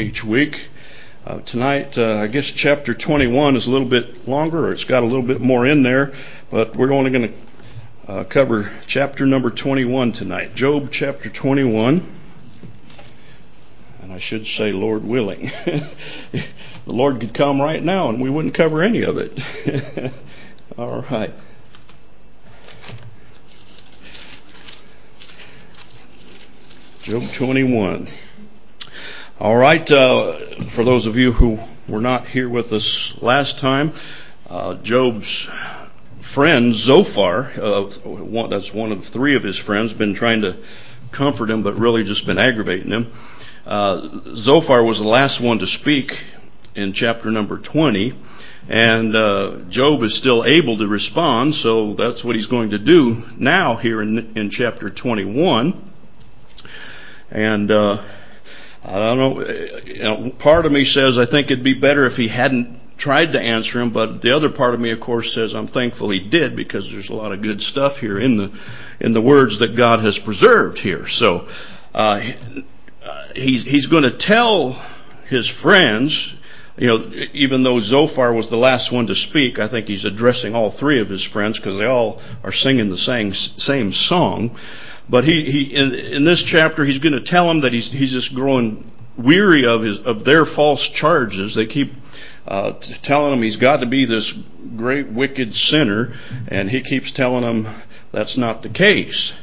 each week. Tonight, I guess chapter 21 is a little bit longer, or it's got a little bit more in there, but we're only going to cover chapter number 21 tonight. Job chapter 21. And I should say, Lord willing. The Lord could come right now and we wouldn't cover any of it. All right. Job 21. All right. For those of you who were not here with us last time, Job's friend Zophar, that's one of three of his friends, been trying to comfort him, but really just been aggravating him. Zophar was the last one to speak in chapter number 20, and Job is still able to respond, so that's what he's going to do now here in chapter 21. And I don't know, part of me says I think it'd be better if he hadn't tried to answer him, but the other part of me, of course, says I'm thankful he did, because there's a lot of good stuff here in the words that God has preserved here. So he's going to tell his friends, even though Zophar was the last one to speak, I think he's addressing all three of his friends because they all are singing the same song. But he in this chapter, he's going to tell them that he's just growing weary of their false charges. They keep telling him he's got to be this great wicked sinner, and he keeps telling them that's not the case.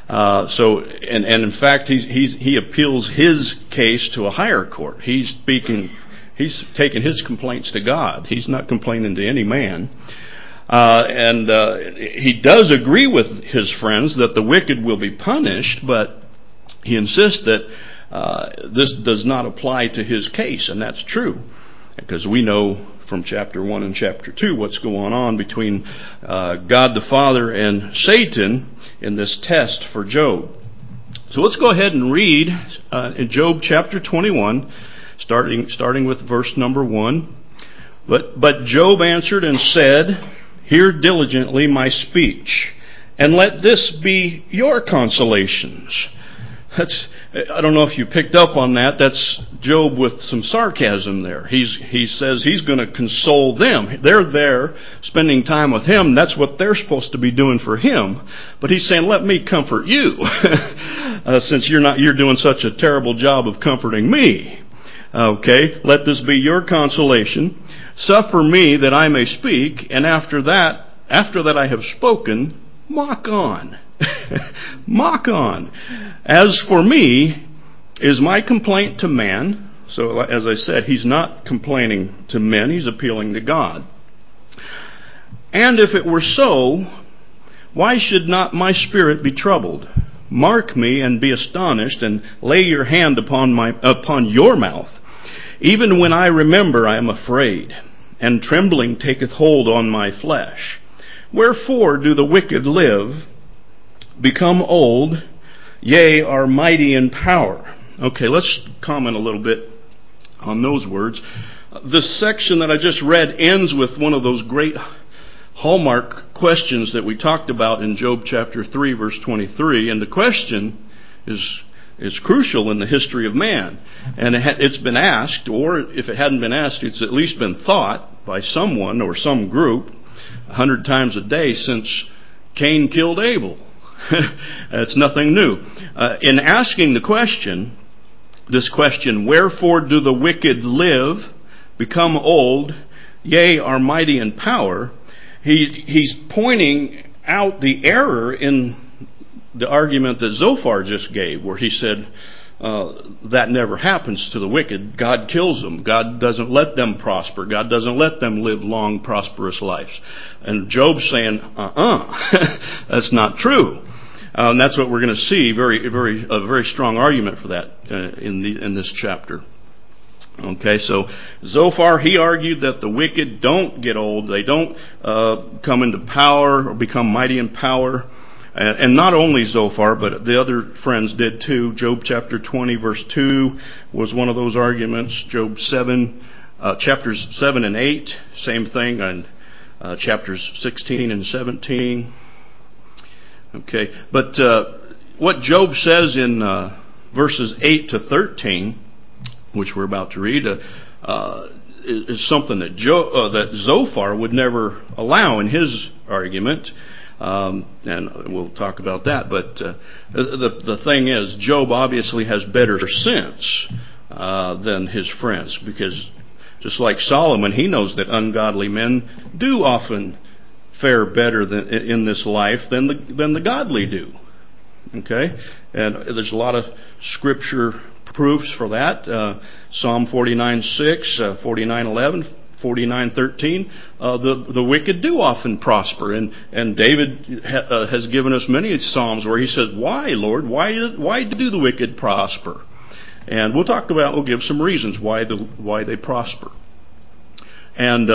And in fact, he appeals his case to a higher court. He's taking his complaints to God. He's not complaining to any man. And he does agree with his friends that the wicked will be punished, but he insists that this does not apply to his case, and that's true, because we know from chapter 1 and chapter 2 what's going on between God the Father and Satan in this test for Job. So let's go ahead and read in Job chapter 21, starting with verse number 1. But Job answered and said, "Hear diligently my speech, and let this be your consolations." I don't know if you picked up on that. That's Job with some sarcasm there. He says he's going to console them. They're there spending time with him. That's what they're supposed to be doing for him. But he's saying, let me comfort you, since you're doing such a terrible job of comforting me. Okay, let this be your consolation. Suffer me that I may speak, and after that I have spoken, mock on. Mock on. As for me, is my complaint to man? So as I said, he's not complaining to men, he's appealing to God. And if it were so, why should not my spirit be troubled? Mark me and be astonished, and lay your hand upon your mouth. Even when I remember, I am afraid, and trembling taketh hold on my flesh. Wherefore do the wicked live, become old, yea, are mighty in power? Okay, let's comment a little bit on those words. This section that I just read ends with one of those great hallmark questions that we talked about in Job chapter 3, verse 23. And the question is crucial in the history of man. And it's been asked, or if it hadn't been asked, it's at least been thought by someone or some group 100 times a day since Cain killed Abel. It's nothing new. In asking this question, wherefore do the wicked live, become old, yea, are mighty in power? He's pointing out the error in the argument that Zophar just gave, where he said that never happens to the wicked. God kills them. God doesn't let them prosper. God doesn't let them live long, prosperous lives. And Job's saying, that's not true. And that's what we're going to see. A very strong argument for that in this chapter. Okay, so Zophar, he argued that the wicked don't get old. They don't come into power or become mighty in power. And not only Zophar, but the other friends did too. Job chapter 20, verse 2 was one of those arguments. Job 7, chapters 7 and 8, same thing. And chapters 16 and 17. Okay, but what Job says in verses 8 to 13 which we're about to read, is something that that Zophar would never allow in his argument. And we'll talk about that. But the thing is, Job obviously has better sense than his friends, because just like Solomon, he knows that ungodly men do often fare better in this life than the godly do. Okay, and there's a lot of scripture proofs for that. Psalm 49:6, 49:11, 49:13. The wicked do often prosper, and David has given us many psalms where he says, "Why, Lord? Why do the wicked prosper?" And we'll give some reasons why they prosper. And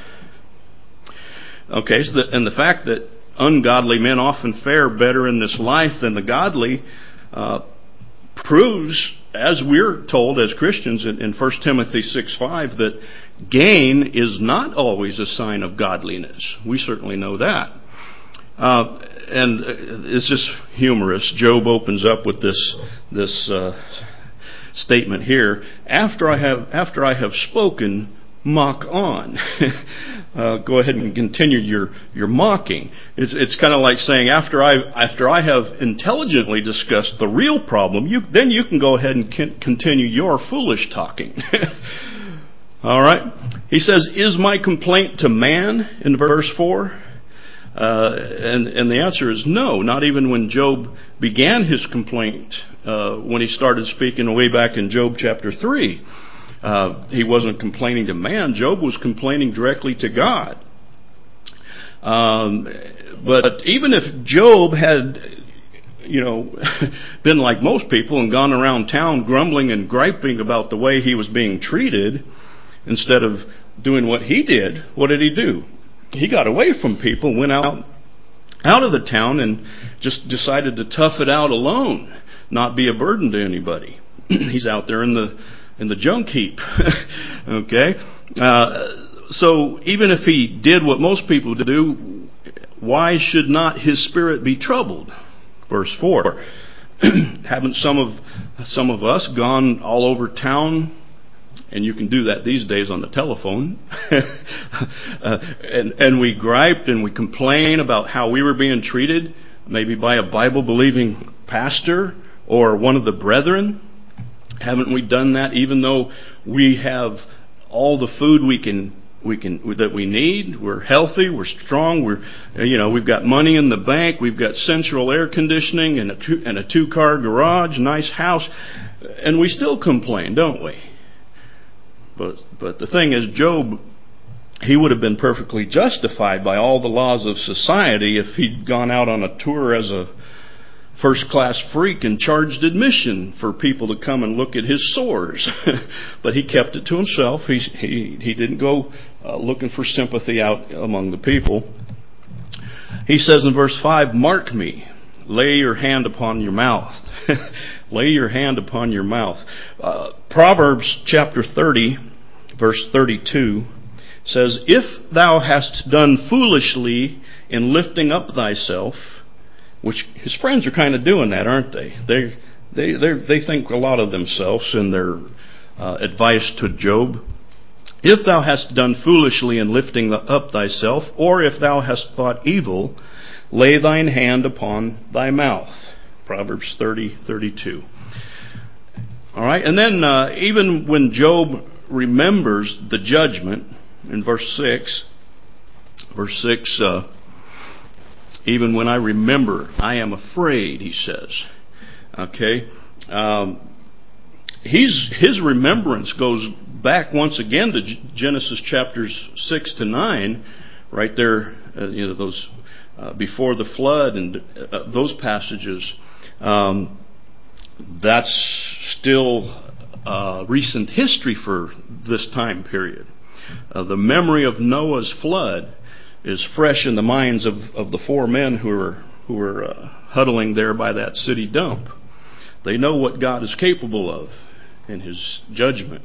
and the fact that ungodly men often fare better in this life than the godly proves, as we're told as Christians in 1 Timothy 6:5, that gain is not always a sign of godliness. We certainly know that. And it's just humorous. Job opens up with this statement here: "After I have spoken, mock on." Go ahead and continue your mocking. It's kind of like saying, after I have intelligently discussed the real problem, then you can go ahead and continue your foolish talking. All right. He says, "Is my complaint to man?" in verse 4. And the answer is no. Not even when Job began his complaint, when he started speaking way back in Job chapter 3. He wasn't complaining to man. Job was complaining directly to God. But even if Job had, been like most people and gone around town grumbling and griping about the way he was being treated, instead of doing what he did, what did he do? He got away from people, went out of the town, and just decided to tough it out alone, not be a burden to anybody. He's out there in the junk heap. Okay? So even if he did what most people do, why should not his spirit be troubled? Verse 4. Haven't some of us gone all over town? And you can do that these days on the telephone. And we griped and we complained about how we were being treated, maybe by a Bible-believing pastor or one of the brethren. Haven't we done that, even though we have all the food that we need? We're healthy, we're strong, we've got money in the bank, we've got central air conditioning and a 2-car garage, nice house, and we still complain, don't we? But the thing is, Job, he would have been perfectly justified by all the laws of society if he'd gone out on a tour as a first-class freak and charged admission for people to come and look at his sores. But he kept it to himself. He didn't go looking for sympathy out among the people. He says in verse 5, "Mark me, lay your hand upon your mouth." Lay your hand upon your mouth. Proverbs chapter 30, verse 32 says, "If thou hast done foolishly in lifting up thyself," which his friends are kind of doing that, aren't they? They think a lot of themselves in their advice to Job. "If thou hast done foolishly in lifting up thyself, or if thou hast thought evil, lay thine hand upon thy mouth." Proverbs 30:32. All right, and then even when Job remembers the judgment in verse 6, "Even when I remember, I am afraid," he says. Okay, his remembrance goes back once again to Genesis chapters 6 to 9, right there. Those before the flood and those passages. That's still recent history for this time period. The memory of Noah's flood is fresh in the minds of the 4 men who were huddling there by that city dump. They know what God is capable of in His judgment.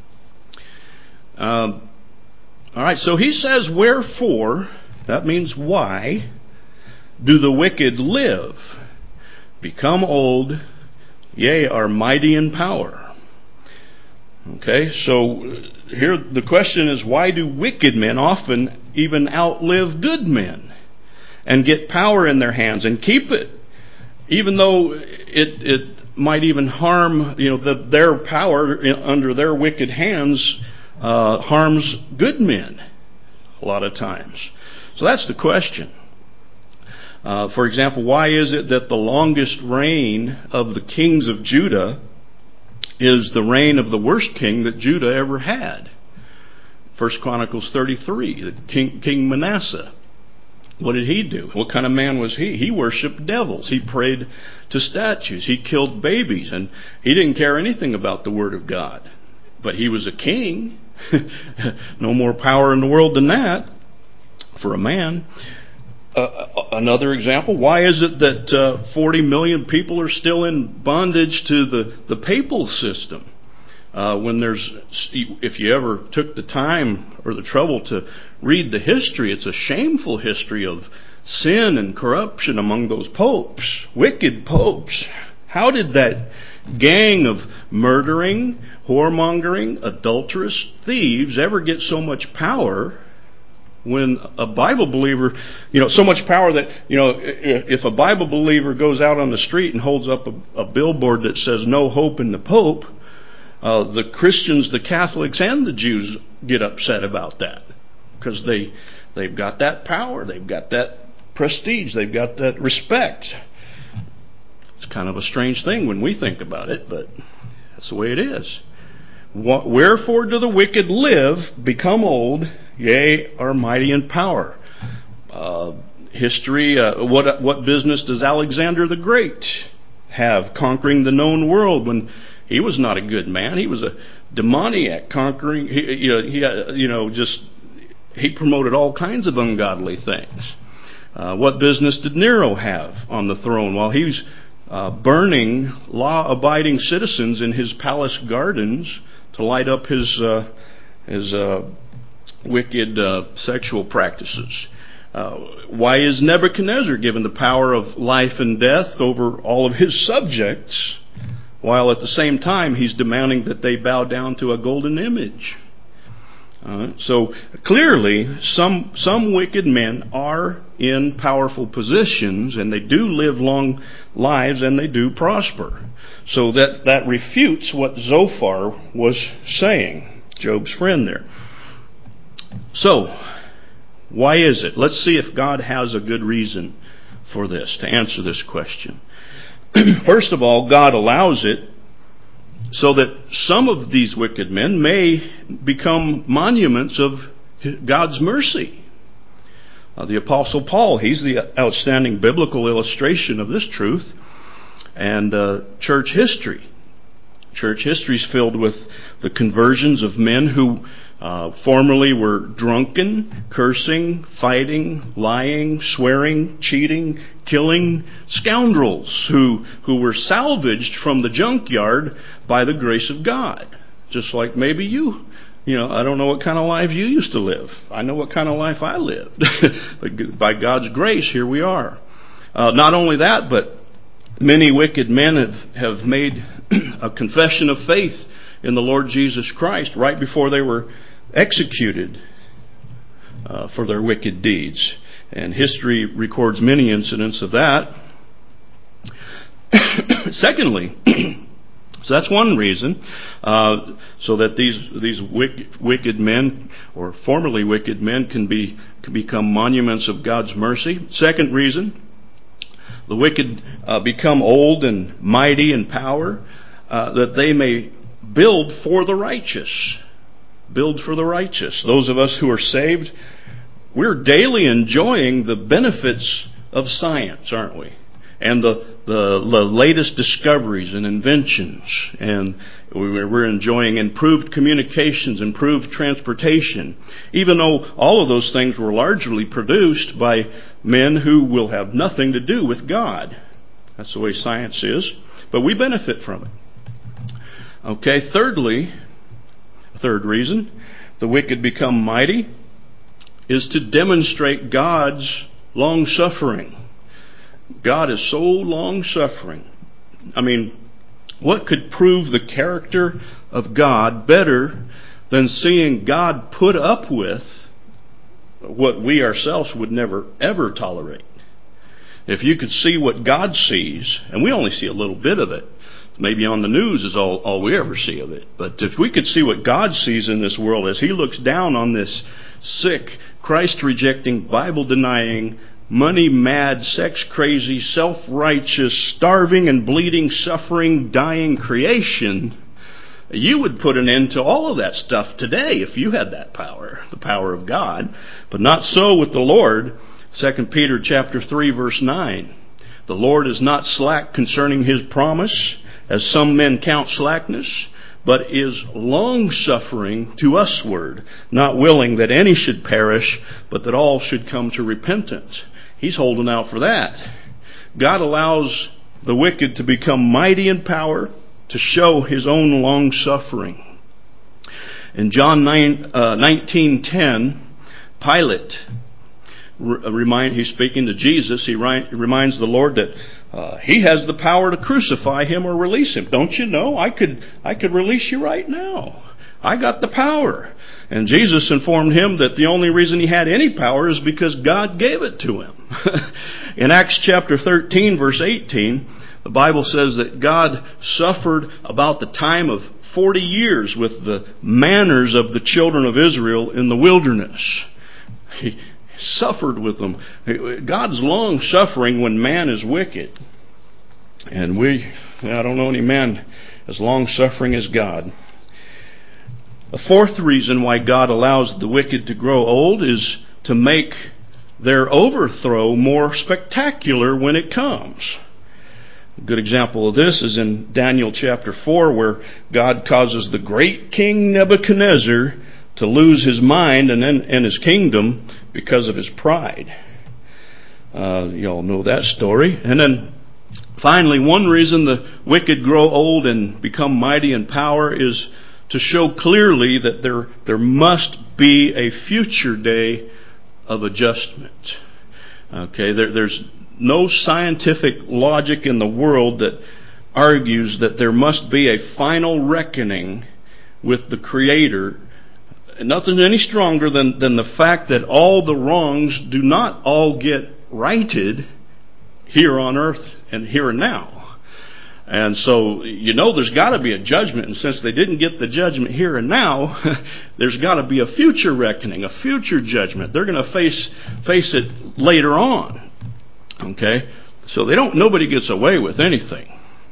All right, so he says, "Wherefore," that means why, "do the wicked live, become old, yea, are mighty in power?" Okay, so here the question is, why do wicked men often even outlive good men and get power in their hands and keep it, even though it might even harm, their power under their wicked hands harms good men a lot of times. So that's the question. For example, why is it that the longest reign of the kings of Judah is the reign of the worst king that Judah ever had? 1 Chronicles 33, King Manasseh. What did he do? What kind of man was he? He worshipped devils. He prayed to statues. He killed babies. And he didn't care anything about the Word of God. But he was a king. No more power in the world than that for a man. Another example, why is it that 40 million people are still in bondage to the papal system? If you ever took the time or the trouble to read the history, it's a shameful history of sin and corruption among those popes, wicked popes. How did that gang of murdering, whoremongering, adulterous thieves ever get so much power? When a Bible believer, so much power that, if a Bible believer goes out on the street and holds up a billboard that says no hope in the Pope, the Christians, the Catholics, and the Jews get upset about that. Because they've got that power, they've got that prestige, they've got that respect. It's kind of a strange thing when we think about it, but that's the way it is. Wherefore do the wicked live, become old, yea, are mighty in power? History, what business does Alexander the Great have conquering the known world when he was not a good man? He was a demoniac conquering. He promoted all kinds of ungodly things. What business did Nero have on the throne while he was burning law-abiding citizens in his palace gardens to light up his wicked sexual practices? Why is Nebuchadnezzar given the power of life and death over all of his subjects, while at the same time he's demanding that they bow down to a golden image? So clearly, some wicked men are in powerful positions, and they do live long lives, and they do prosper. So that refutes what Zophar was saying, Job's friend there. So, why is it? Let's see if God has a good reason for this, to answer this question. First of all, God allows it so that some of these wicked men may become monuments of God's mercy. The Apostle Paul, he's the outstanding biblical illustration of this truth. And church history. Church history is filled with the conversions of men who formerly were drunken, cursing, fighting, lying, swearing, cheating, killing scoundrels who were salvaged from the junkyard by the grace of God. Just like maybe you I don't know what kind of lives you used to live. I know what kind of life I lived. But by God's grace, here we are. Not only that, but many wicked men have made a confession of faith in the Lord Jesus Christ right before they were executed for their wicked deeds. And history records many incidents of that. Secondly, so that's one reason, so that these wicked men, or formerly wicked men, can become monuments of God's mercy. Second reason, the wicked become old and mighty in power, that they may build for the righteous. Build for the righteous. Those of us who are saved, we're daily enjoying the benefits of science, aren't we? And the latest discoveries and inventions. And we're enjoying improved communications, improved transportation. Even though all of those things were largely produced by men who will have nothing to do with God. That's the way science is. But we benefit from it. Okay, thirdly, third reason, the wicked become mighty, is to demonstrate God's long-suffering. God is so long-suffering. I mean, What could prove the character of God better than seeing God put up with what we ourselves would never ever tolerate? If you could see what God sees, and we only see a little bit of it, maybe on the news is all we ever see of it, but if we could see what God sees in this world as He looks down on this sick, Christ-rejecting, Bible-denying, money-mad, sex-crazy, self-righteous, starving and bleeding, suffering, dying creation, you would put an end to all of that stuff today if you had that power, the power of God. But not so with the Lord. 2 Peter chapter 3, verse 9. The Lord is not slack concerning His promise, as some men count slackness, but is long-suffering to usward, not willing that any should perish, but that all should come to repentance. He's holding out for that. God allows the wicked to become mighty in power to show His own long-suffering. In John 19:10, Pilate, he's speaking to Jesus, he reminds the Lord that He has the power to crucify Him or release Him. Don't you know? I could release you right now. I got the power. And Jesus informed him that the only reason he had any power is because God gave it to him. In Acts chapter 13, verse 18, the Bible says that God suffered about the time of 40 years with the manners of the children of Israel in the wilderness. He suffered with them. God's long suffering when man is wicked. And I don't know any man as long suffering as God. A fourth reason why God allows the wicked to grow old is to make their overthrow more spectacular when it comes. A good example of this is in Daniel chapter 4, where God causes the great king Nebuchadnezzar to lose his mind and his kingdom because of his pride. You all know that story. And then finally, one reason the wicked grow old and become mighty in power is to show clearly that there must be a future day of adjustment. Okay, there's no scientific logic in the world that argues that there must be a final reckoning with the Creator. Nothing any stronger than the fact that all the wrongs do not all get righted here on earth and here and now. And so, there's got to be a judgment. And since they didn't get the judgment here and now, there's got to be a future reckoning, a future judgment. They're going to face it later on. Okay? So nobody gets away with anything.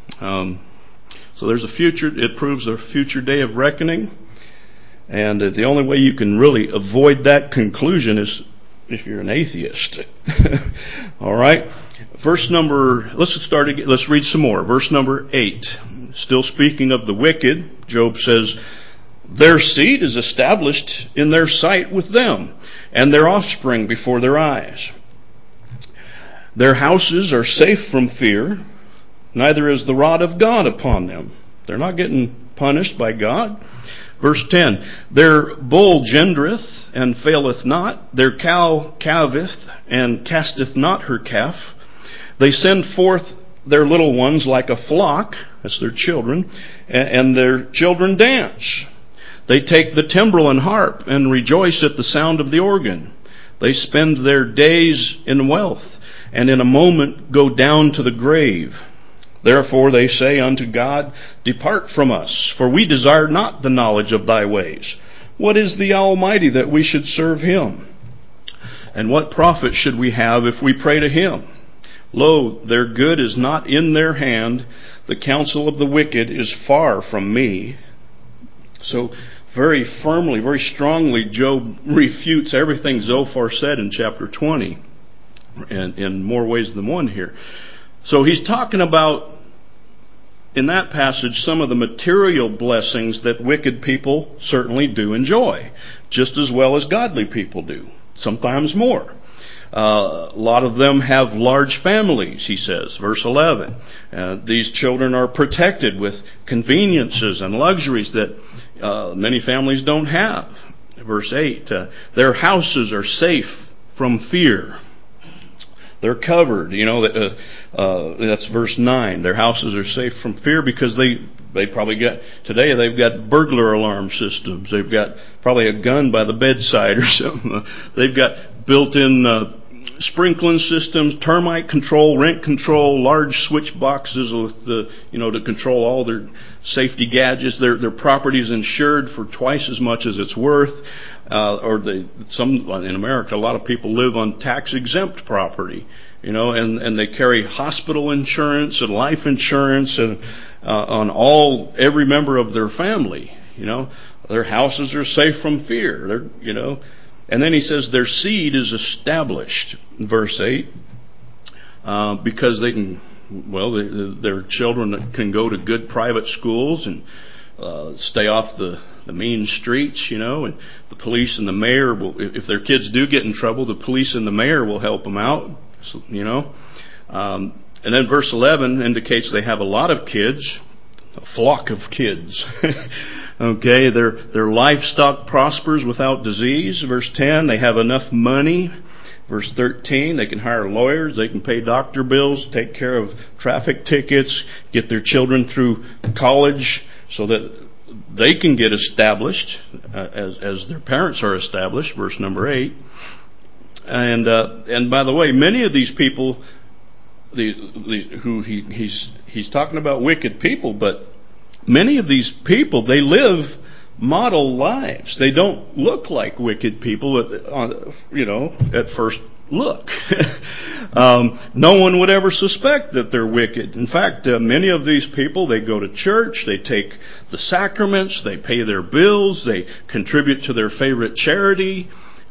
So there's a future, it proves a future day of reckoning. And the only way you can really avoid that conclusion is if you're an atheist. All right? Let's read some more. Verse number 8. Still speaking of the wicked, Job says, their seed is established in their sight with them, and their offspring before their eyes. Their houses are safe from fear, neither is the rod of God upon them. They're not getting punished by God. Verse 10, their bull gendereth and faileth not, their cow calveth and casteth not her calf. They send forth their little ones like a flock, that's their children, and their children dance. They take the timbrel and harp and rejoice at the sound of the organ. They spend their days in wealth, and in a moment go down to the grave. Therefore they say unto God, depart from us, for we desire not the knowledge of thy ways. What is the Almighty that we should serve Him? And what profit should we have if we pray to Him? Lo, their good is not in their hand. The counsel of the wicked is far from me. So very firmly, very strongly, Job refutes everything Zophar said in chapter 20. And in more ways than one here. So he's talking about, in that passage, some of the material blessings that wicked people certainly do enjoy, just as well as godly people do, sometimes more. A lot of them have large families, he says, verse 11. These children are protected with conveniences and luxuries that many families don't have. Verse 8, their houses are safe from fear. They're covered. That's verse 9. Their houses are safe from fear because they probably they've got burglar alarm systems. They've got probably a gun by the bedside or something. They've got built-in sprinkling systems, termite control, rent control, large switch boxes with to control all their safety gadgets. Their property's insured for twice as much as it's worth. In America, a lot of people live on tax-exempt property, and they carry hospital insurance and life insurance and on every member of their family. Their houses are safe from fear. And then he says their seed is established, verse 8, because they can, their children can go to good private schools and stay off the mean streets, and the police and the mayor will, if their kids do get in trouble, the police and the mayor will help them out, and then verse 11 indicates they have a lot of kids, a flock of kids. Okay, their livestock prospers without disease. Verse 10, they have enough money. Verse 13, they can hire lawyers, they can pay doctor bills, take care of traffic tickets, get their children through college so that they can get established as their parents are established. Verse number 8. And by the way, many of these people, who he's talking about wicked people, but many of these people, they live model lives. They don't look like wicked people at first look. No one would ever suspect that they're wicked. In fact, many of these people, they go to church, they take the sacraments, they pay their bills, they contribute to their favorite charity.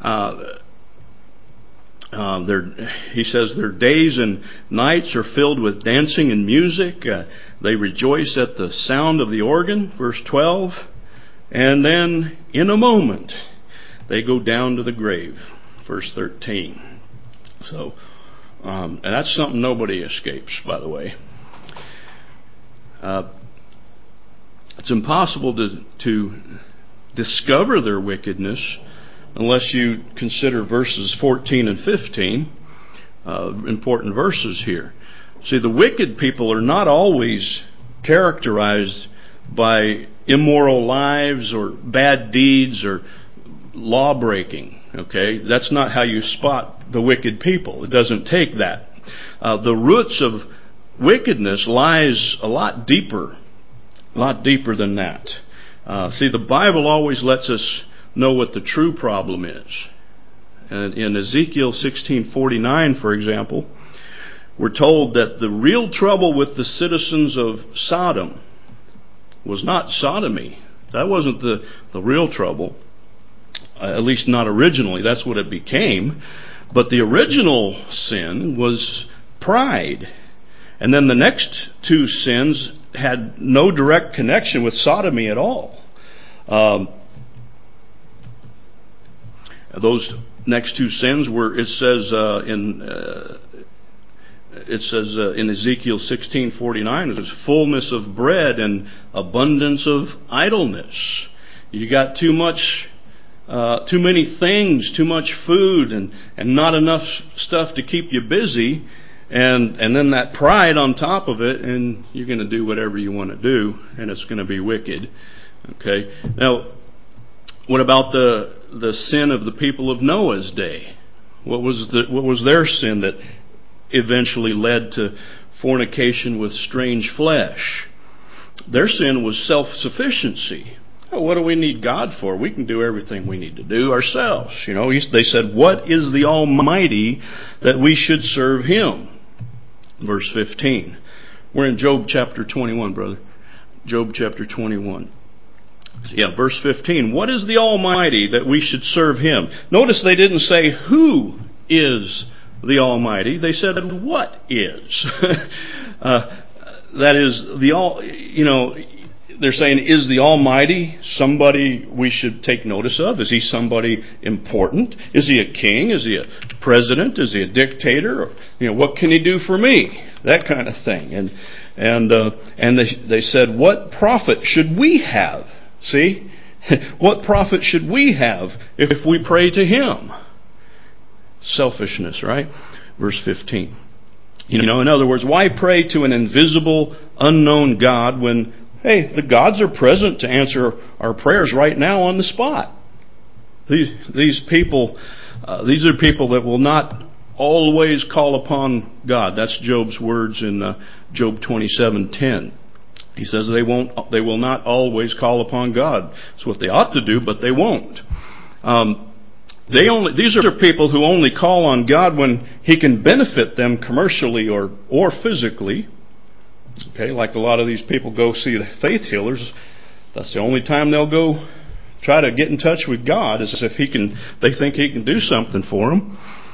He says their days and nights are filled with dancing and music. They rejoice at the sound of the organ, verse 12. And then, in a moment, they go down to the grave, verse 13. So, and that's something nobody escapes, by the way. It's impossible to discover their wickedness unless you consider verses 14 and 15, important verses here. See, the wicked people are not always characterized by immoral lives or bad deeds or law breaking. Okay, that's not how you spot the wicked people. It doesn't take that. The roots of wickedness lies a lot deeper than that. See, the Bible always lets us know what the true problem is. And in Ezekiel 16:49, for example, we're told that the real trouble with the citizens of Sodom was not sodomy. That wasn't the real trouble. At least not originally. That's what it became. But the original sin was pride. And then the next two sins had no direct connection with sodomy at all. Those next two sins were, it says in Ezekiel 16:49, it was fullness of bread and abundance of idleness. You got too many things, too much food, and not enough stuff to keep you busy, and then that pride on top of it, and you're going to do whatever you want to do, and it's going to be wicked. Okay. Now, what about the sin of the people of Noah's day? What was their sin that eventually led to fornication with strange flesh? Their sin was self-sufficiency. Oh, what do we need God for? We can do everything we need to do ourselves. They said, "What is the Almighty that we should serve Him?" Verse 15. We're in Job chapter 21, brother. Job chapter 21. Yeah, verse 15. What is the Almighty that we should serve Him? Notice they didn't say who is the Almighty. They said what is. That is they're saying, is the Almighty somebody we should take notice of? Is He somebody important? Is He a king? Is He a president? Is He a dictator? Or, what can He do for me? That kind of thing. And they said, what profit should we have? See? What profit should we have if we pray to Him? Selfishness, right? verse 15. In other words, why pray to an invisible, unknown God when, hey, the gods are present to answer our prayers right now on the spot? These people, these are people that will not always call upon God. That's Job's words in Job 27:10. He says they will not always call upon God. It's what they ought to do, but they won't. These are people who only call on God when He can benefit them commercially or physically. Okay, like a lot of these people go see the faith healers. That's the only time they'll go try to get in touch with God, is if they think He can do something for them.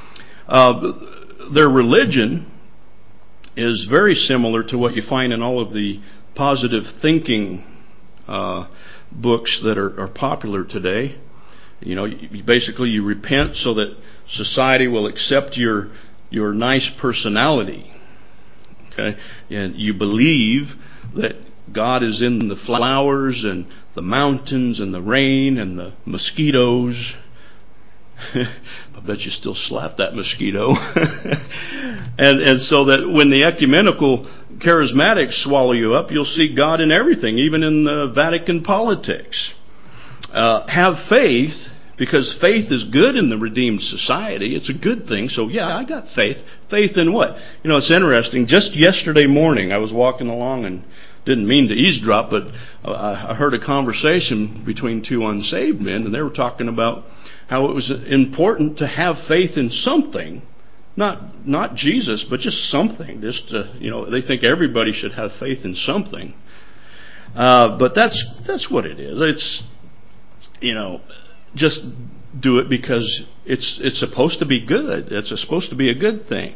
Their religion is very similar to what you find in all of the positive thinking books that are popular today. Basically you repent so that society will accept your nice personality. Okay, and you believe that God is in the flowers and the mountains and the rain and the mosquitoes. I bet you still slap that mosquito. and so that when the ecumenical charismatics swallow you up, you'll see God in everything, even in the Vatican politics. Have faith, because faith is good in the redeemed society. It's a good thing. So yeah, I got faith. Faith in what? It's interesting. Just yesterday morning, I was walking along and didn't mean to eavesdrop, but I heard a conversation between two unsaved men, and they were talking about how it was important to have faith in something, not Jesus, but just something. Just they think everybody should have faith in something. But that's what it is. It's just do it because it's supposed to be good. It's supposed to be a good thing.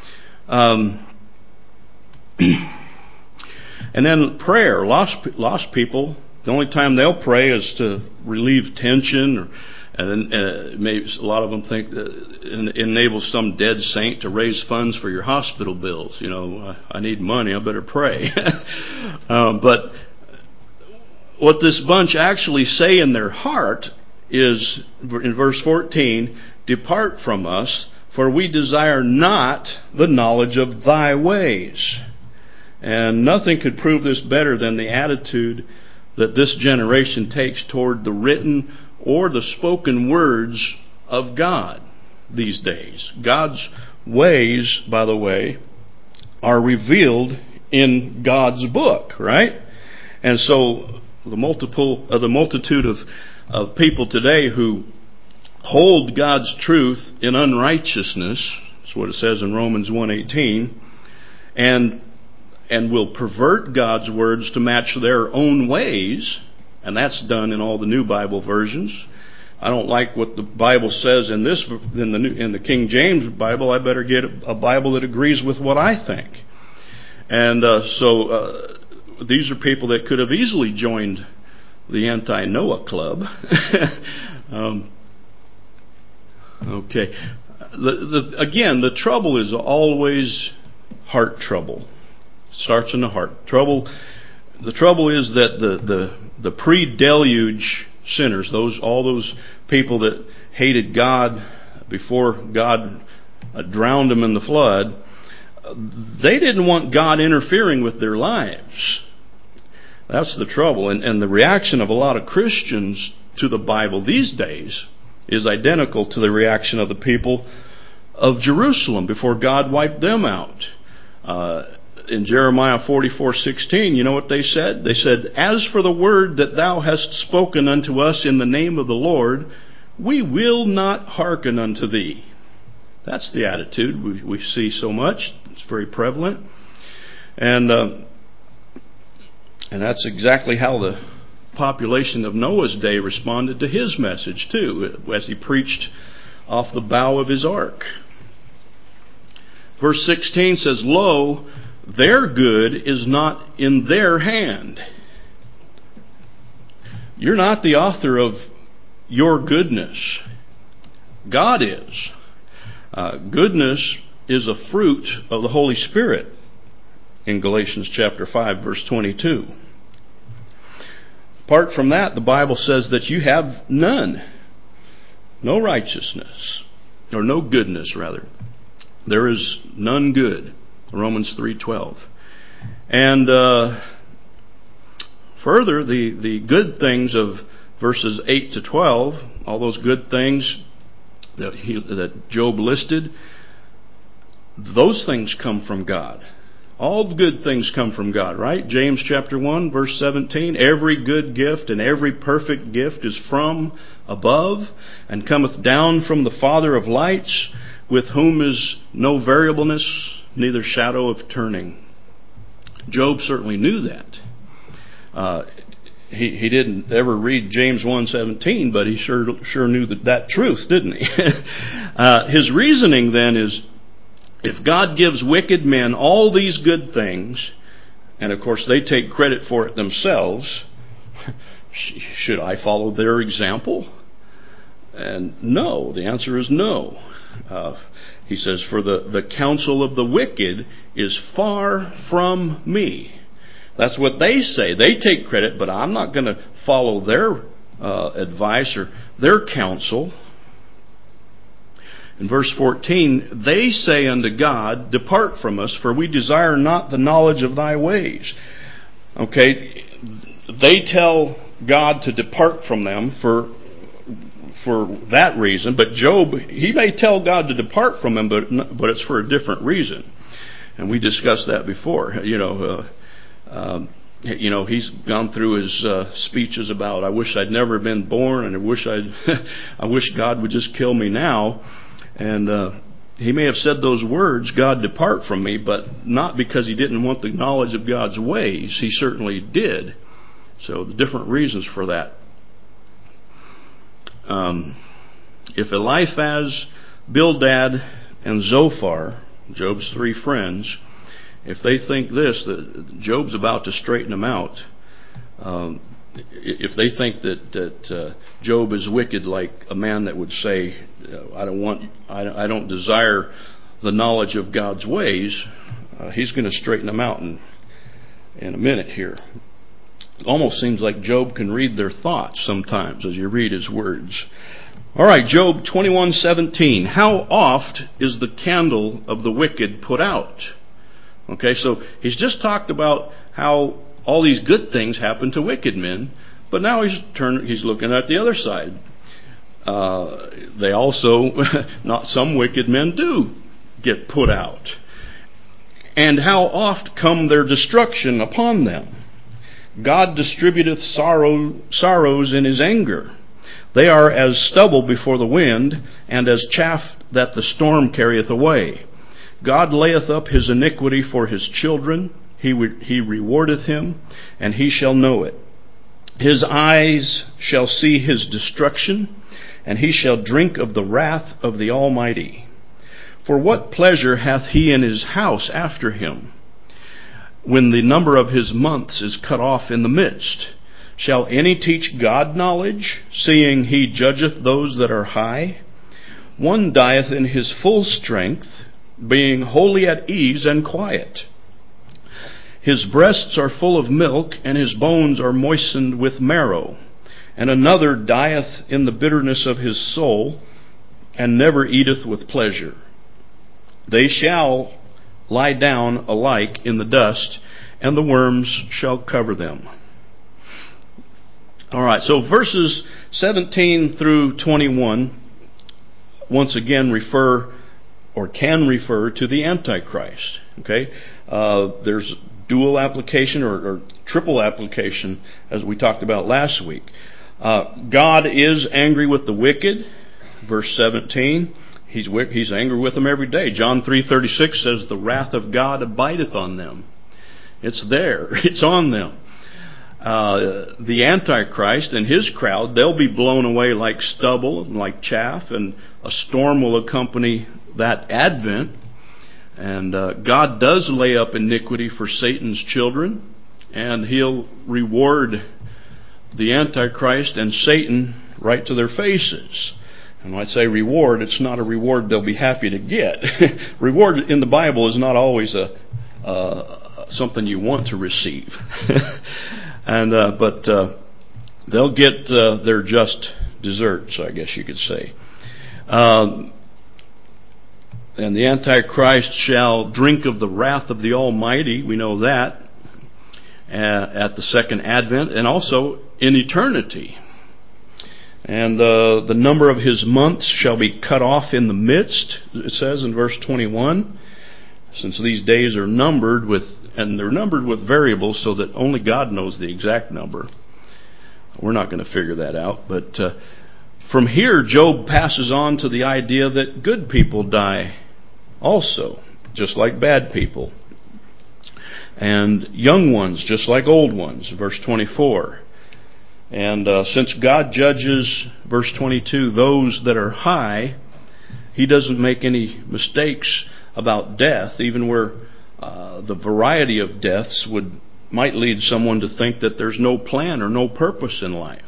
And then prayer. Lost people, the only time they'll pray is to relieve tension, and maybe a lot of them think that it enables some dead saint to raise funds for your hospital bills. I need money, I better pray. But what this bunch actually say in their heart is, in verse 14, "Depart from us, for we desire not the knowledge of thy ways." And nothing could prove this better than the attitude that this generation takes toward the written or the spoken words of God these days. God's ways, by the way, are revealed in God's book, right? And so the multitude of people today who hold God's truth in unrighteousness, that's what it says in Romans 1:18, and will pervert God's words to match their own ways, and that's done in all the New Bible versions. I don't like what the Bible says in the King James Bible. I better get a Bible that agrees with what I think. And so these are people that could have easily joined the anti-Noah club. Okay. Again, the trouble is always heart trouble. It starts in the heart. The trouble is that the pre-deluge sinners, all those people that hated God before God drowned them in the flood, they didn't want God interfering with their lives. That's the trouble. And the reaction of a lot of Christians to the Bible these days is identical to the reaction of the people of Jerusalem before God wiped them out. In Jeremiah 44:16, you know what they said? They said, "As for the word that thou hast spoken unto us in the name of the Lord, we will not hearken unto thee." That's the attitude we see so much. It's very prevalent. And that's exactly how the population of Noah's day responded to his message too, as he preached off the bow of his ark. Verse 16 says, "Lo, their good is not in their hand." You're not the author of your goodness. God is. Goodness is a fruit of the Holy Spirit in Galatians chapter 5, verse 22. Apart from that, the Bible says that you have none. No righteousness. Or no goodness, rather. There is none good. Romans 3:12. And further, the good things of verses 8 to 12, all those good things that Job listed, those things come from God. All the good things come from God, right? James chapter 1, verse 17, every good gift and every perfect gift is from above, and cometh down from the Father of lights, with whom is no variableness, neither shadow of turning. Job certainly knew that. He didn't ever read James 1:17, but he sure knew that truth, didn't he? His reasoning then is, if God gives wicked men all these good things, and of course they take credit for it themselves, should I follow their example? And no, the answer is no. He says, for the counsel of the wicked is far from me. That's what they say. They take credit, but I'm not going to follow their advice or their counsel. In verse 14, they say unto God, depart from us, for we desire not the knowledge of thy ways. Okay, they tell God to depart from them for that reason. But Job, he may tell God to depart from him, but it's for a different reason. And we discussed that before. He's gone through his speeches about, I wish I'd never been born, and I wish God would just kill me now. And he may have said those words, God, depart from me, but not because he didn't want the knowledge of God's ways. He certainly did. So the different reasons for that. If Eliphaz, Bildad, and Zophar, Job's three friends, if they think this, that Job's about to straighten them out, if they think that Job is wicked, like a man that would say, I don't desire the knowledge of God's ways, he's going to straighten them out in a minute here. It almost seems like Job can read their thoughts sometimes as you read his words. All right, Job 21:17. How oft is the candle of the wicked put out? Okay, so he's just talked about how all these good things happen to wicked men, but now he's looking at the other side. They also, not some wicked men do get put out. And how oft come their destruction upon them? God distributeth sorrows in his anger. They are as stubble before the wind, and as chaff that the storm carrieth away. God layeth up his iniquity for his children. He rewardeth him, and he shall know it. His eyes shall see his destruction, and he shall drink of the wrath of the Almighty. For what pleasure hath he in his house after him, when the number of his months is cut off in the midst? Shall any teach God knowledge, seeing he judgeth those that are high? One dieth in his full strength, being wholly at ease and quiet. His breasts are full of milk, and his bones are moistened with marrow. And another dieth in the bitterness of his soul, and never eateth with pleasure. They shall lie down alike in the dust, and the worms shall cover them. All right, so verses 17 through 21 once again can refer to the Antichrist. Okay, there's dual application or triple application, as we talked about last week. God is angry with the wicked, verse 17. He's angry with them every day. John 3:36 says, the wrath of God abideth on them. It's there. It's on them. The Antichrist and his crowd, they'll be blown away like stubble and like chaff, and a storm will accompany that advent. And God does lay up iniquity for Satan's children, and he'll reward the Antichrist and Satan right to their faces. And when I say reward, it's not a reward they'll be happy to get. Reward in the Bible is not always something you want to receive. But they'll get their just deserts, I guess you could say. And the Antichrist shall drink of the wrath of the Almighty. We know that at the second advent, and also in eternity. And the number of his months shall be cut off in the midst, it says in verse 21. Since these days are numbered and they're numbered with variables so that only God knows the exact number. We're not going to figure that out. But from here, Job passes on to the idea that good people die also, just like bad people. And young ones, just like old ones, verse 24. And since God judges, verse 22, those that are high, He doesn't make any mistakes about death, even where the variety of deaths might lead someone to think that there's no plan or no purpose in life.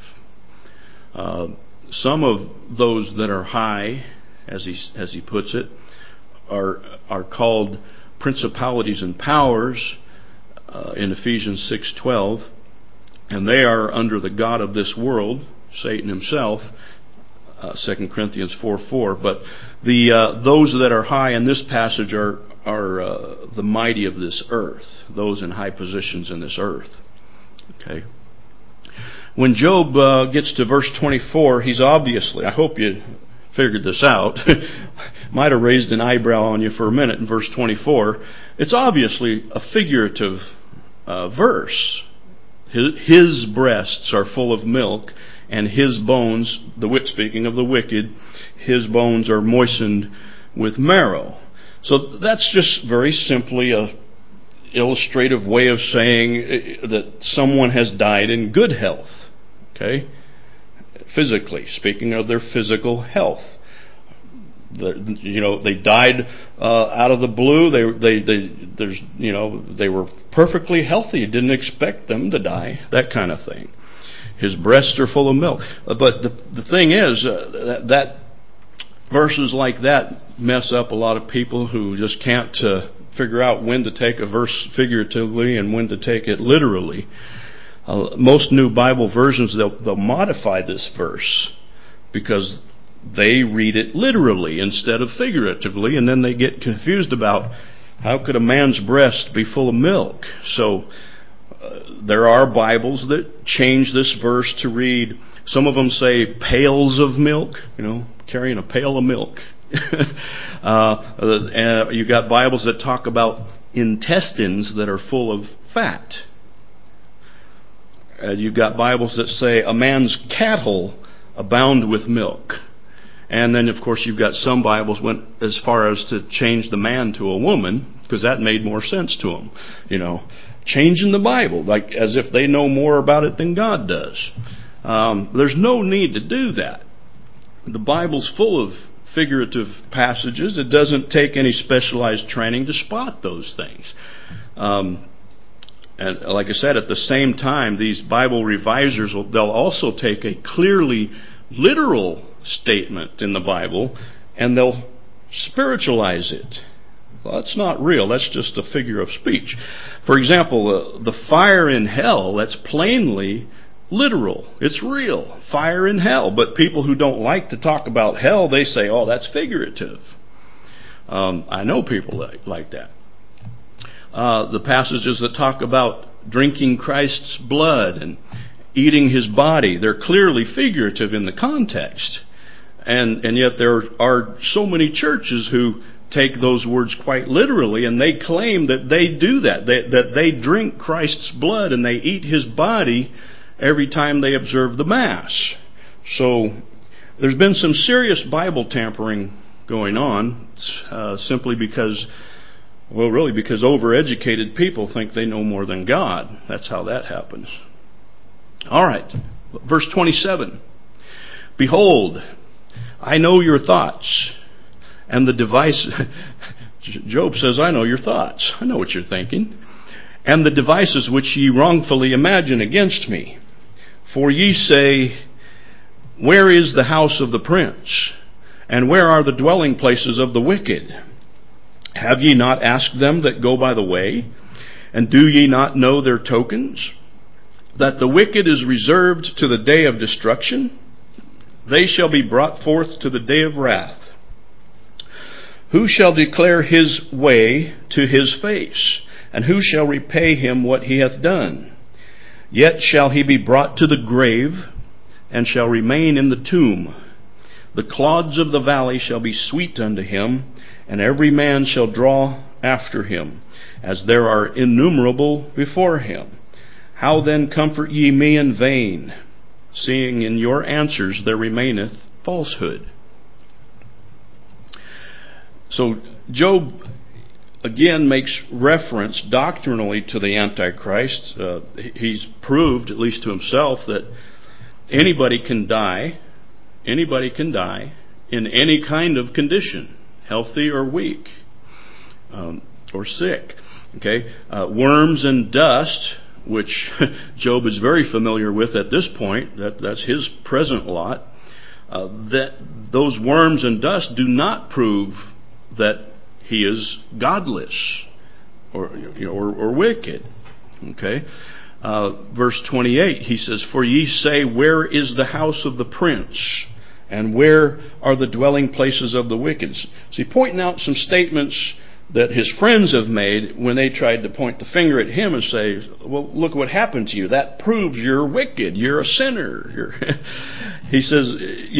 Some of those that are high, as he puts it, are called principalities and powers in Ephesians 6:12, and they are under the god of this world, Satan himself, 2 Corinthians 4:4. But those that are high in this passage are the mighty of this earth, those in high positions in this earth. Okay. When Job gets to verse 24, he's obviously, I hope you figured this out, might have raised an eyebrow on you for a minute in verse 24. It's obviously a figurative verse. His breasts are full of milk, and his bones, speaking of the wicked, his bones are moistened with marrow. So that's just very simply a illustrative way of saying that someone has died in good health. Okay? Physically, speaking of their physical health. They died out of the blue. They were perfectly healthy. You didn't expect them to die. That kind of thing. His breasts are full of milk. But the thing is that verses like that mess up a lot of people who just can't figure out when to take a verse figuratively and when to take it literally. Most new Bible versions, they'll modify this verse because they read it literally instead of figuratively, and then they get confused about how could a man's breast be full of milk. So there are Bibles that change this verse to read, some of them say pails of milk, carrying a pail of milk. And you got Bibles that talk about intestines that are full of fat. You've got Bibles that say a man's cattle abound with milk. And then, of course, you've got some Bibles went as far as to change the man to a woman, because that made more sense to them. Changing the Bible, like as if they know more about it than God does. There's no need to do that. The Bible's full of figurative passages. It doesn't take any specialized training to spot those things. And like I said, at the same time, these Bible revisers, they'll also take a clearly literal statement in the Bible and they'll spiritualize it. Well, that's not real. That's just a figure of speech. For example, the fire in hell, that's plainly literal. It's real. Fire in hell. But people who don't like to talk about hell, they say, oh, that's figurative. I know people like that. The passages that talk about drinking Christ's blood and eating His body, they're clearly figurative in the context. And yet there are so many churches who take those words quite literally, and they claim that they do that, that they drink Christ's blood and they eat His body every time they observe the Mass. So there's been some serious Bible tampering going on, simply because overeducated people think they know more than God. That's how that happens. All right, verse 27. Behold, I know your thoughts, and the device. Job says, I know your thoughts. I know what you're thinking. And the devices which ye wrongfully imagine against me. For ye say, where is the house of the prince? And where are the dwelling places of the wicked? Have ye not asked them that go by the way? And do ye not know their tokens? That the wicked is reserved to the day of destruction? They shall be brought forth to the day of wrath. Who shall declare his way to his face? And who shall repay him what he hath done? Yet shall he be brought to the grave, and shall remain in the tomb. The clods of the valley shall be sweet unto him, and every man shall draw after him, as there are innumerable before him. How then comfort ye me in vain, seeing in your answers there remaineth falsehood? So Job again makes reference doctrinally to the Antichrist. He's proved, at least to himself, that anybody can die in any kind of condition, healthy or weak, or sick. Okay, worms and dust, which Job is very familiar with at this point. That's his present lot. That those worms and dust do not prove that he is godless or wicked. Okay, verse 28, he says, "For ye say, where is the house of the prince? And where are the dwelling places of the wicked?" So he's pointing out some statements that his friends have made when they tried to point the finger at him and say, well, look what happened to you. That proves you're wicked. You're a sinner. He says,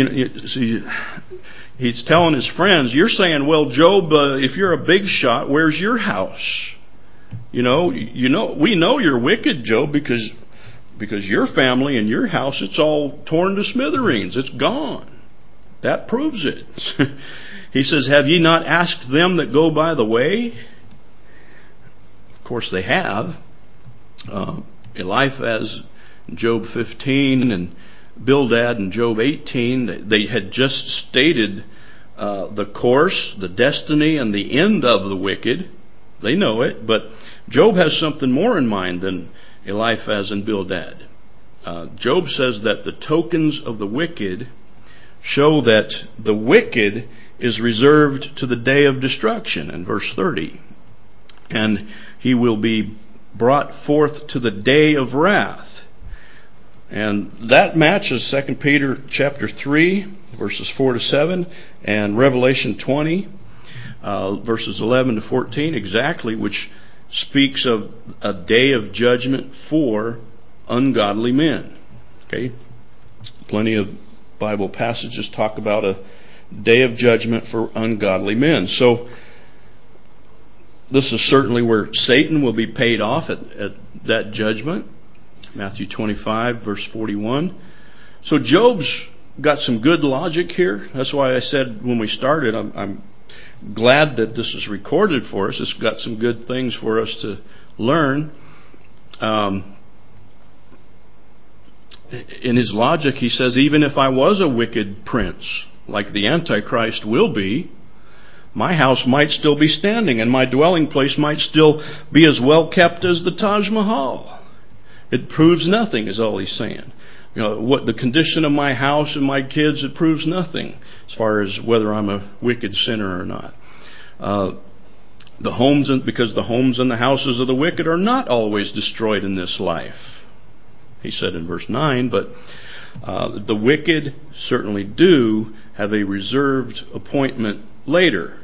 he's telling his friends, you're saying, well, Job, if you're a big shot, where's your house? We know you're wicked, Job, because your family and your house, it's all torn to smithereens. It's gone. That proves it. He says, have ye not asked them that go by the way? Of course they have. Eliphaz, Job 15, and Bildad in Job 18, they had just stated the course, the destiny, and the end of the wicked. They know it, but Job has something more in mind than Eliphaz and Bildad. Job says that the tokens of the wicked show that the wicked is reserved to the day of destruction in verse 30. And he will be brought forth to the day of wrath. And that matches 2 Peter chapter 3, verses 4 to 7, and Revelation 20, verses 11 to 14, exactly, which speaks of a day of judgment for ungodly men. Okay? Plenty of Bible passages talk about a day of judgment for ungodly men. So this is certainly where Satan will be paid off at that judgment. Matthew 25, verse 41. So Job's got some good logic here. That's why I said when we started, I'm glad that this is recorded for us. It's got some good things for us to learn. In his logic, he says, even if I was a wicked prince, like the Antichrist will be, my house might still be standing, and my dwelling place might still be as well kept as the Taj Mahal. It proves nothing, is all he's saying. What the condition of my house and my kids, it proves nothing as far as whether I'm a wicked sinner or not. Because the homes and the houses of the wicked are not always destroyed in this life. He said in verse 9, but the wicked certainly do have a reserved appointment later.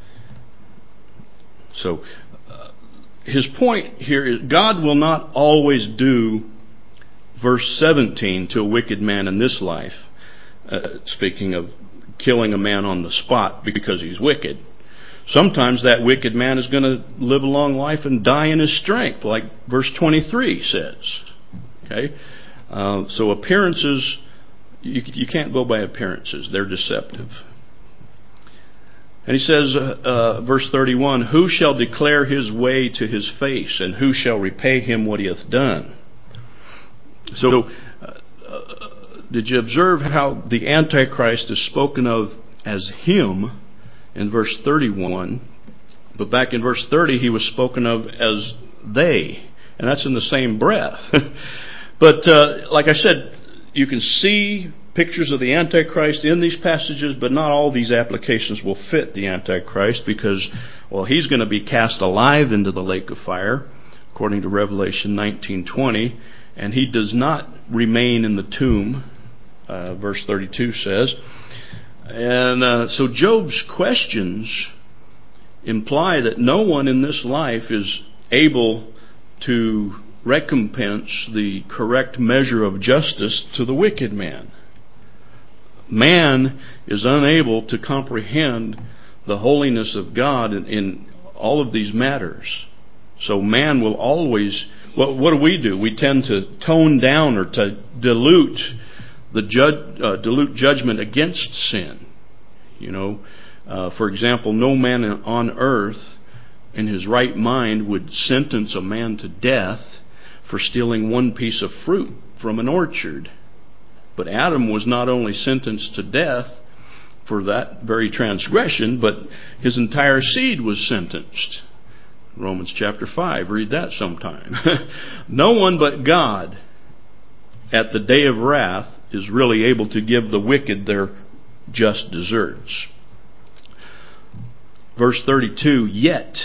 So his point here is God will not always do verse 17 to a wicked man in this life, speaking of killing a man on the spot because he's wicked. Sometimes that wicked man is going to live a long life and die in his strength, like verse 23 says. Okay, so appearances, you can't go by appearances. They're deceptive. And he says, verse 31, who shall declare his way to his face, and who shall repay him what he hath done? So, did you observe how the Antichrist is spoken of as him in verse 31? But back in verse 30, he was spoken of as they. And that's in the same breath. But like I said, you can see pictures of the Antichrist in these passages, but not all these applications will fit the Antichrist because, well, he's going to be cast alive into the lake of fire, according to Revelation 19:20, and he does not remain in the tomb, verse 32 says. And so Job's questions imply that no one in this life is able to recompense the correct measure of justice to the wicked man. Man is unable to comprehend the holiness of God in all of these matters. So man will always, what do? We tend to tone down or to dilute judgment against sin. For example, no man on earth in his right mind would sentence a man to death for stealing one piece of fruit from an orchard. But Adam was not only sentenced to death for that very transgression, but his entire seed was sentenced. Romans chapter 5, read that sometime. No one but God at the day of wrath is really able to give the wicked their just deserts. Verse 32, yet,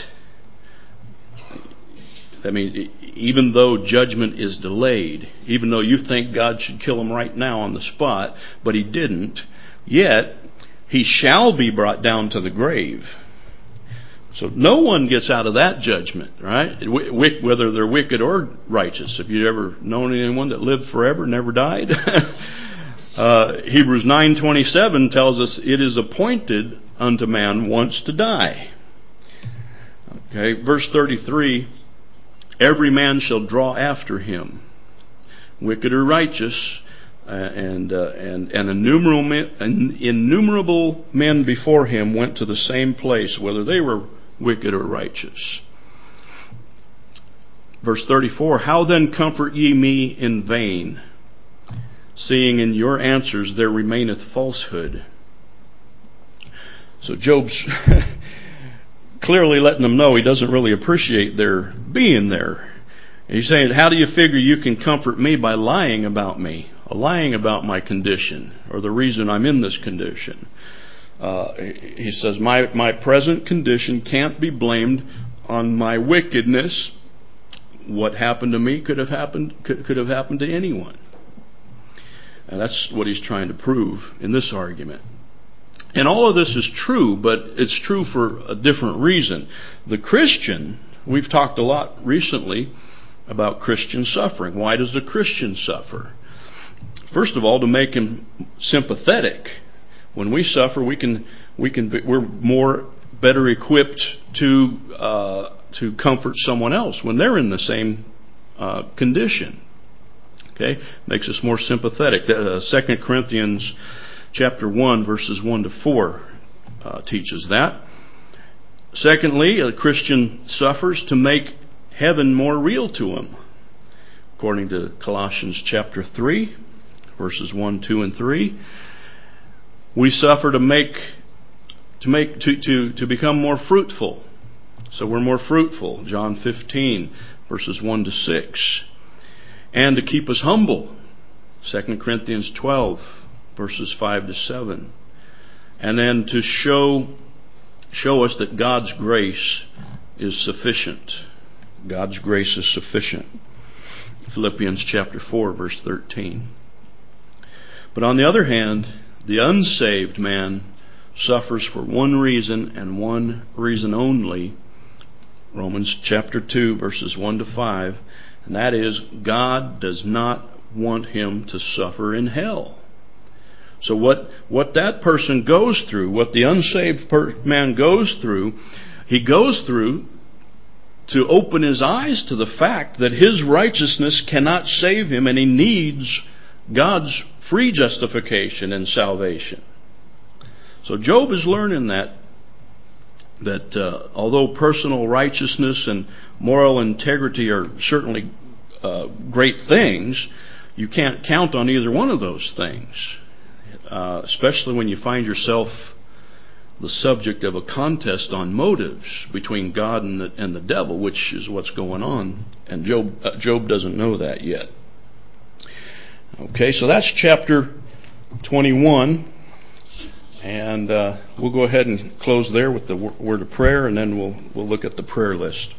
that means even though judgment is delayed, even though you think God should kill him right now on the spot, but he didn't, yet he shall be brought down to the grave. So no one gets out of that judgment, right? Whether they're wicked or righteous. Have you ever known anyone that lived forever, never died? Hebrews 9:27 tells us it is appointed unto man once to die. Okay, verse 33, every man shall draw after him, wicked or righteous, and innumerable men before him went to the same place, whether they were wicked or righteous. Verse 34, how then comfort ye me in vain, seeing in your answers there remaineth falsehood? So Job's clearly letting them know he doesn't really appreciate their being there. And he's saying, how do you figure you can comfort me by lying about me, lying about my condition, or the reason I'm in this condition? He says, my present condition can't be blamed on my wickedness. What happened to me could have happened to anyone. And that's what he's trying to prove in this argument. And all of this is true, but it's true for a different reason. The Christian, we've talked a lot recently about Christian suffering. Why does the Christian suffer? First of all, to make him sympathetic. When we suffer, we're better equipped to comfort someone else when they're in the same condition. Okay, makes us more sympathetic. 2 Corinthians chapter 1, verses 1 to 4 teaches that. Secondly, a Christian suffers to make heaven more real to him. According to Colossians chapter 3, verses 1, 2, and 3. We suffer to become more fruitful. So we're more fruitful. John 15, verses 1 to 6. And to keep us humble. 2 Corinthians 12, verses 5 to 7. And then to show us that God's grace is sufficient. God's grace is sufficient. Philippians chapter 4, verse 13. But on the other hand, the unsaved man suffers for one reason and one reason only. Romans chapter 2, verses 1 to 5. And that is, God does not want him to suffer in hell. So what that person goes through, what the unsaved man goes through, he goes through to open his eyes to the fact that his righteousness cannot save him, and he needs God's free justification and salvation. So Job is learning that although personal righteousness and moral integrity are certainly great things, you can't count on either one of those things, especially when you find yourself the subject of a contest on motives between God and the devil, which is what's going on. And Job doesn't know that yet. Okay, so that's chapter 21. And we'll go ahead and close there with the word of prayer, and then we'll look at the prayer list.